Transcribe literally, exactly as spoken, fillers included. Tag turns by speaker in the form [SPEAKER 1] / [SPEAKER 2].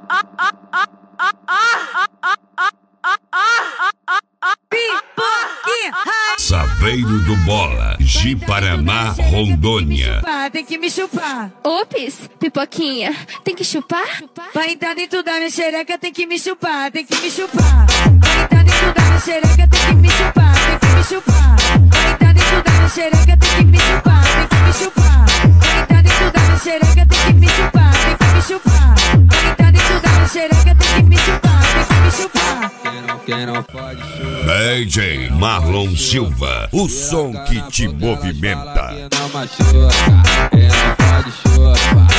[SPEAKER 1] Saveiro do Bola, Ji-Paraná, Rondônia.
[SPEAKER 2] Tem que me chupar.
[SPEAKER 3] Ops, pipoquinha, tem que chupar?
[SPEAKER 2] Pra entrar dentro da minha xereca tem que me chupar, tem que me chupar. Pra entrar dentro da minha xereca tem que me chupar, tem que me chupar. Pra entrar dentro da minha xereca tem que me chupar, tem que me chupar. Pra entrar dentro da minha xereca tem que me chupar, tem que me chupar. Pra entrar dentro da minha xereca tem que me chupar, tem que me chupar.
[SPEAKER 4] Quem não pode chupar.
[SPEAKER 1] D J Marlon Silva, o som que te movimenta.
[SPEAKER 4] Quem não machuca, quem não pode chupar.